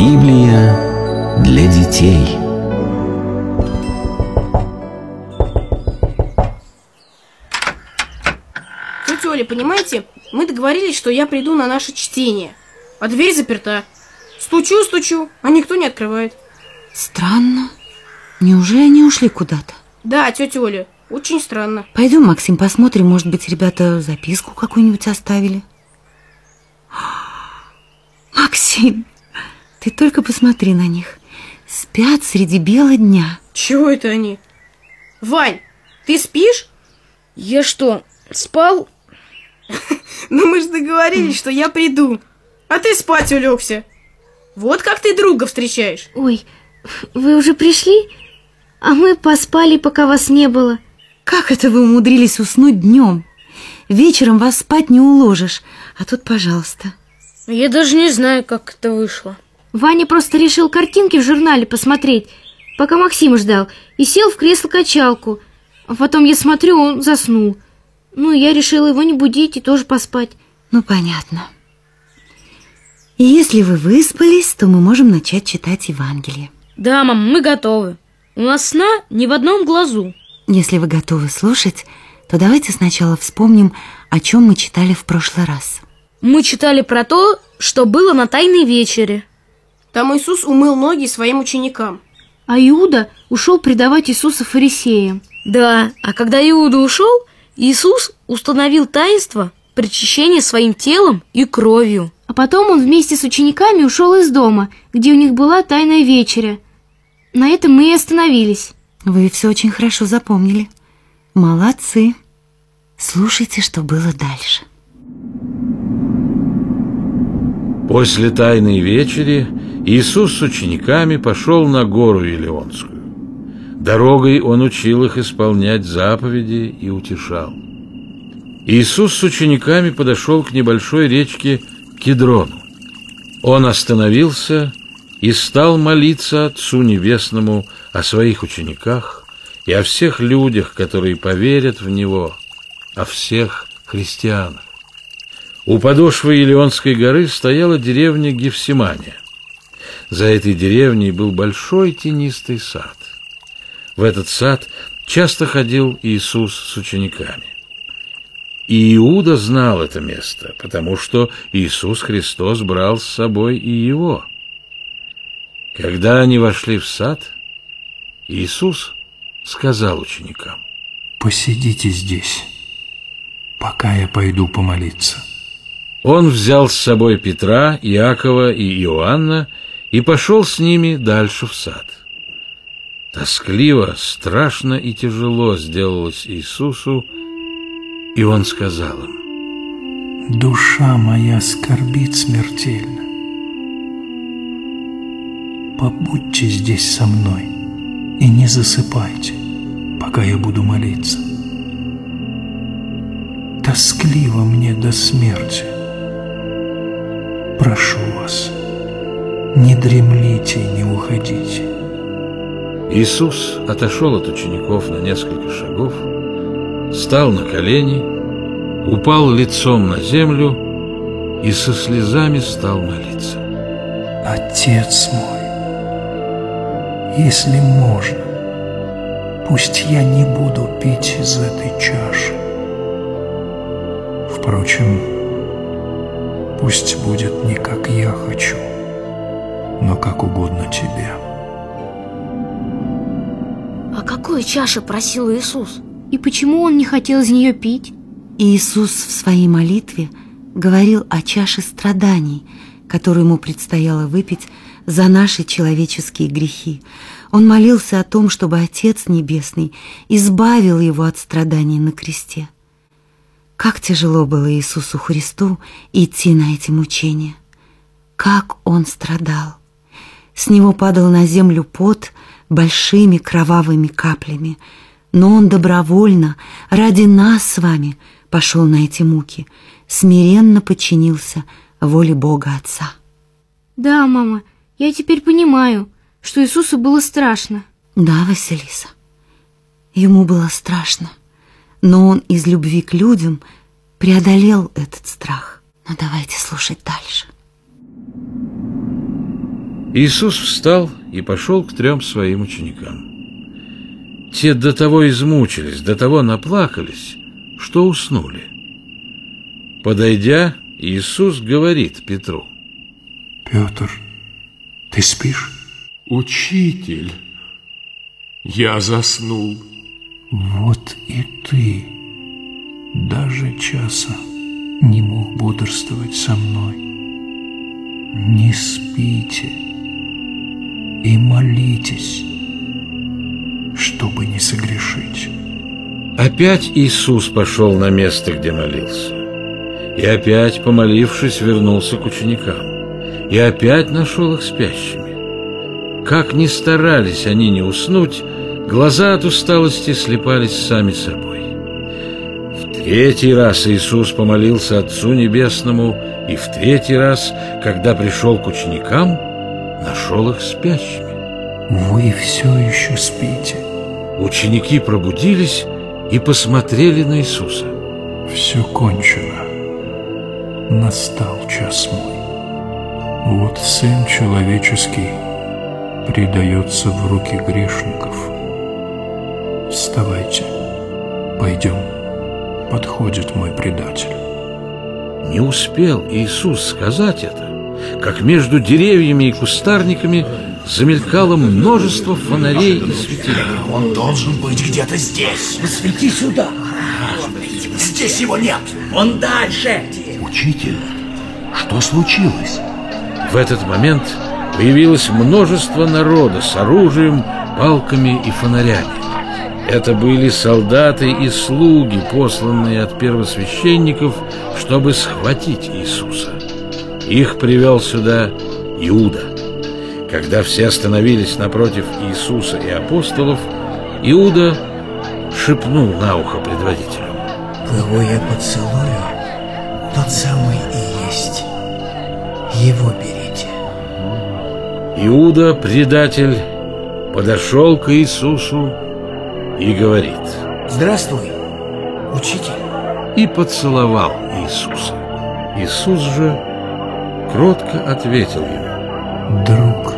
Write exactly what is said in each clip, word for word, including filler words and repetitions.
Библия для детей. Тетя Оля, понимаете, мы договорились, что я приду на наше чтение, а дверь заперта. Стучу, стучу, а никто не открывает. Странно. Неужели они ушли куда-то? Да, тетя Оля, очень странно. Пойдем, Максим, посмотрим, может быть, ребята записку какую-нибудь оставили. Максим, ты только посмотри на них. Спят среди бела дня. Чего это они? Вань, ты спишь? Я что, спал? Ну мы же договорились, что я приду, а ты спать улегся. Вот как ты друга встречаешь. Ой, вы уже пришли? А мы поспали, пока вас не было. Как это вы умудрились уснуть днем? Вечером вас спать не уложишь, а тут, пожалуйста. Я даже не знаю, как это вышло. Ваня просто решил картинки в журнале посмотреть, пока Максима ждал, и сел в кресло-качалку. А потом я смотрю, он заснул. Ну, я решила его не будить и тоже поспать. Ну, понятно. И если вы выспались, то мы можем начать читать Евангелие. Да, мам, мы готовы. У нас сна ни в одном глазу. Если вы готовы слушать, то давайте сначала вспомним, о чем мы читали в прошлый раз. Мы читали про то, что было на Тайной вечере. Там Иисус умыл ноги своим ученикам. А Иуда ушел предавать Иисуса фарисеям. Да, а когда Иуда ушел, Иисус установил таинство причащения своим телом и кровью. А потом он вместе с учениками ушел из дома, где у них была Тайная вечеря. На этом мы и остановились. Вы все очень хорошо запомнили. Молодцы. Слушайте, что было дальше. После Тайной вечери Иисус с учениками пошел на гору Елеонскую. Дорогой Он учил их исполнять заповеди и утешал. Иисус с учениками подошел к небольшой речке Кедрону. Он остановился и стал молиться Отцу Небесному о своих учениках и о всех людях, которые поверят в Него, о всех христианах. У подошвы Елеонской горы стояла деревня Гефсимания. За этой деревней был большой тенистый сад. В этот сад часто ходил Иисус с учениками. И Иуда знал это место, потому что Иисус Христос брал с собой и его. Когда они вошли в сад, Иисус сказал ученикам: «Посидите здесь, пока я пойду помолиться». Он взял с собой Петра, Иакова и Иоанна и пошел с ними дальше в сад. Тоскливо, страшно и тяжело сделалось Иисусу, и Он сказал им: «Душа моя скорбит смертельно. Побудьте здесь со мной и не засыпайте, пока я буду молиться. Тоскливо мне до смерти. Прошу вас, не дремлите и не уходите». Иисус отошел от учеников на несколько шагов, стал на колени, упал лицом на землю и со слезами стал молиться. «Отец мой, если можно, пусть я не буду пить из этой чаши. Впрочем, пусть будет не как я хочу, но как угодно тебе». О какой чаше просил Иисус? И почему Он не хотел из нее пить? Иисус в своей молитве говорил о чаше страданий, которую Ему предстояло выпить за наши человеческие грехи. Он молился о том, чтобы Отец Небесный избавил Его от страданий на кресте. Как тяжело было Иисусу Христу идти на эти мучения. Как Он страдал. С Него падал на землю пот большими кровавыми каплями, но Он добровольно, ради нас с вами, пошел на эти муки, смиренно подчинился воле Бога Отца. Да, мама, я теперь понимаю, что Иисусу было страшно. Да, Василиса, Ему было страшно, но Он из любви к людям преодолел этот страх. Но давайте слушать дальше. Иисус встал и пошел к трем своим ученикам. Те до того измучились, до того наплакались, что уснули. Подойдя, Иисус говорит Петру: Петр, ты спишь? Учитель, я заснул. Вот и ты даже часа не мог бодрствовать со мной. Не спите и молитесь, чтобы не согрешить. Опять Иисус пошел на место, где молился. И опять, помолившись, вернулся к ученикам. И опять нашел их спящими. Как ни старались они не уснуть, глаза от усталости слепались сами собой. В третий раз Иисус помолился Отцу Небесному, и в третий раз, когда пришел к ученикам, нашел их спящими. Вы все еще спите. Ученики пробудились и посмотрели на Иисуса. Все кончено. Настал час мой. Вот Сын Человеческий предается в руки грешников. Вставайте, пойдем. Подходит мой предатель. Не успел Иисус сказать это, как между деревьями и кустарниками замелькало множество фонарей и светильников. Он должен быть где-то здесь. Посвети сюда. Здесь его нет. Он дальше. Учитель, что случилось? В этот момент появилось множество народа с оружием, палками и фонарями. Это были солдаты и слуги, посланные от первосвященников, чтобы схватить Иисуса. Их привел сюда Иуда. Когда все остановились напротив Иисуса и апостолов, Иуда шепнул на ухо предводителю: Кого я поцелую, тот самый и есть. Его берите. Иуда, предатель, подошел к Иисусу и говорит: Здравствуй, учитель. И поцеловал Иисуса. Иисус же кротко ответил ему: Друг,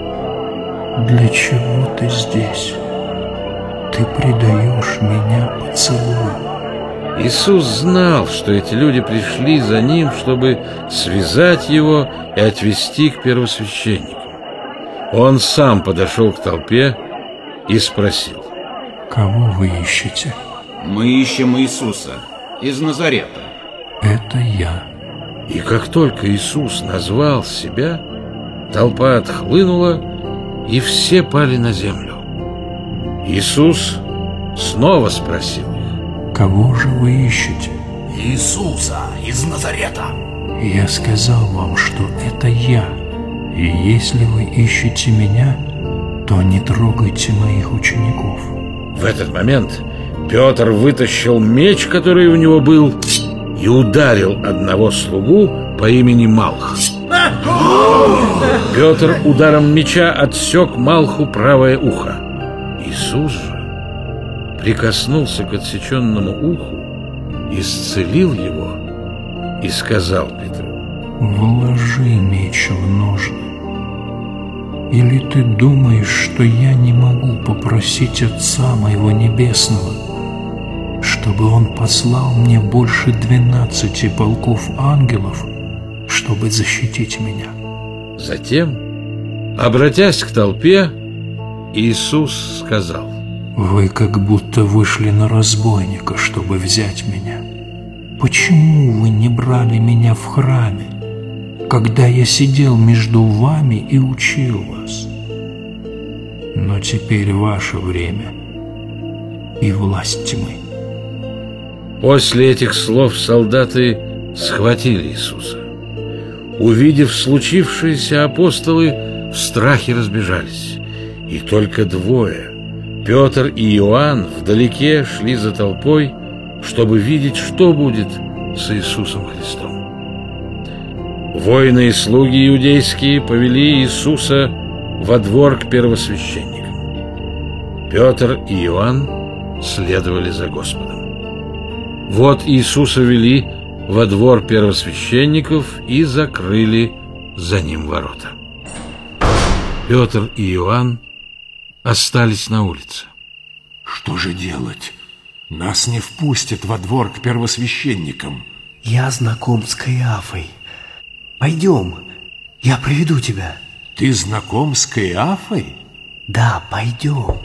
для чего ты здесь? Ты предаешь меня поцелуем. Иисус знал, что эти люди пришли за ним, чтобы связать его и отвести к первосвященникам. Он сам подошел к толпе и спросил: Кого вы ищете? Мы ищем Иисуса из Назарета. Это я. И как только Иисус назвал себя, толпа отхлынула, и все пали на землю. Иисус снова спросил их: Кого же вы ищете? Иисуса из Назарета. Я сказал вам, что это я. И если вы ищете меня, то не трогайте моих учеников. В этот момент Петр вытащил меч, который у него был, и ударил одного слугу по имени Малх. Петр ударом меча отсек Малху правое ухо. Иисус же прикоснулся к отсеченному уху, исцелил его и сказал Петру: Вложи меч в ножны. Или ты думаешь, что я не могу попросить Отца моего Небесного, чтобы Он послал мне больше двенадцати полков ангелов, чтобы защитить меня? Затем, обратясь к толпе, Иисус сказал: Вы как будто вышли на разбойника, чтобы взять меня. Почему вы не брали меня в храме, когда я сидел между вами и учил вас? Но теперь ваше время и власть тьмы. После этих слов солдаты схватили Иисуса. Увидев случившееся, апостолы в страхе разбежались. И только двое, Петр и Иоанн, вдалеке шли за толпой, чтобы видеть, что будет с Иисусом Христом. Воины и слуги иудейские повели Иисуса во двор к первосвященникам. Петр и Иоанн следовали за Господом. Вот Иисуса вели во двор первосвященников и закрыли за ним ворота. Петр и Иоанн остались на улице. Что же делать? Нас не впустят во двор к первосвященникам. Я знаком с Каиафой. Пойдем, я проведу тебя. Ты знаком с Каиафой? Да, пойдем.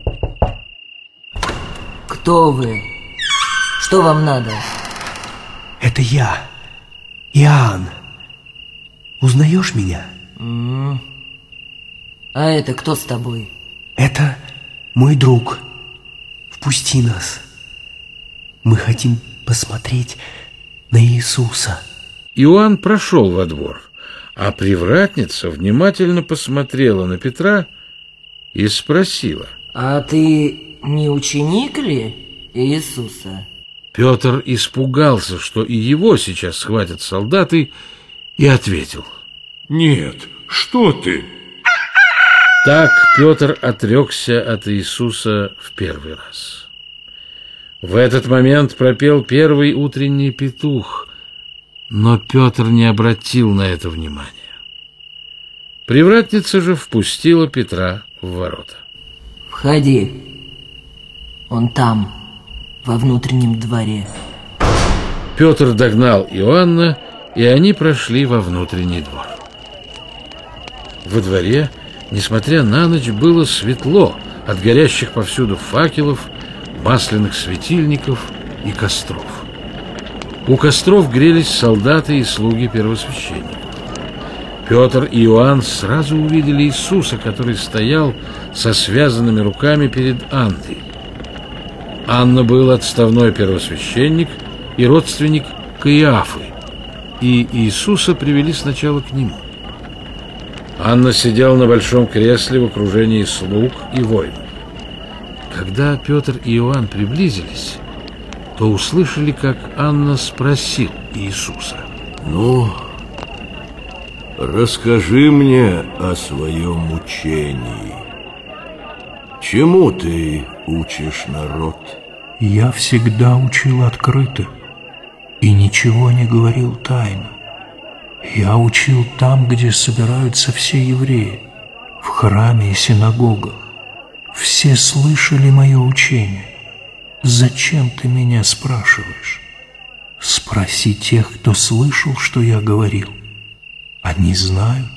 Кто вы? Что вам надо? Это я, Иоанн. Узнаешь меня? Mm. А это кто с тобой? Это мой друг. Впусти нас. Мы хотим посмотреть на Иисуса. Иоанн прошел во двор, а привратница внимательно посмотрела на Петра и спросила: А ты не ученик ли Иисуса? Петр испугался, что и его сейчас схватят солдаты, и ответил: Нет, что ты? Так Петр отрекся от Иисуса в первый раз. В этот момент пропел первый утренний петух, но Петр не обратил на это внимания. Привратница же впустила Петра в ворота. Входи. Он там, во внутреннем дворе. Петр догнал Иоанна, и они прошли во внутренний двор. Во дворе, несмотря на ночь, было светло от горящих повсюду факелов, масляных светильников и костров. У костров грелись солдаты и слуги первосвященника. Петр и Иоанн сразу увидели Иисуса, который стоял со связанными руками перед Анной. Анна был отставной первосвященник и родственник Каиафы, и Иисуса привели сначала к нему. Анна сидела на большом кресле в окружении слуг и воинов. Когда Петр и Иоанн приблизились, то услышали, как Анна спросил Иисуса: Ну, расскажи мне о своем учении. Чему ты учишь народ? Я всегда учил открыто и ничего не говорил тайно. Я учил там, где собираются все евреи, в храме и синагогах. Все слышали мое учение. Зачем ты меня спрашиваешь? Спроси тех, кто слышал, что я говорил. Они знают.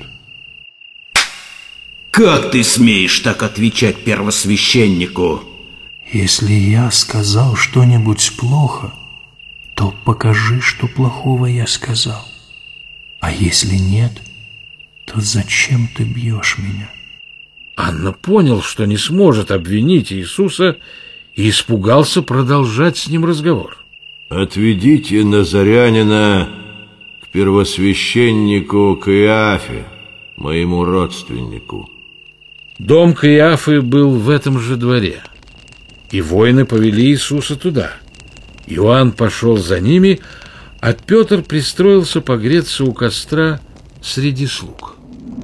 Как ты смеешь так отвечать первосвященнику? Если я сказал что-нибудь плохо, то покажи, что плохого я сказал. А если нет, то зачем ты бьешь меня? Анна понял, что не сможет обвинить Иисуса, и испугался продолжать с ним разговор. Отведите назарянина к первосвященнику Каиафе, моему родственнику. Дом Каиафы был в этом же дворе, и воины повели Иисуса туда. Иоанн пошел за ними, а Петр пристроился погреться у костра среди слуг.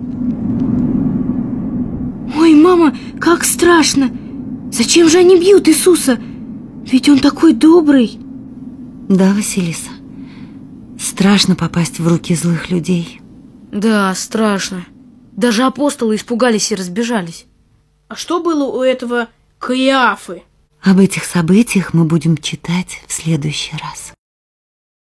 Ой, мама, как страшно! Зачем же они бьют Иисуса? Ведь он такой добрый. Да, Василиса, страшно попасть в руки злых людей. Да, страшно. Даже апостолы испугались и разбежались. А что было у этого Каиафы? Об этих событиях мы будем читать в следующий раз.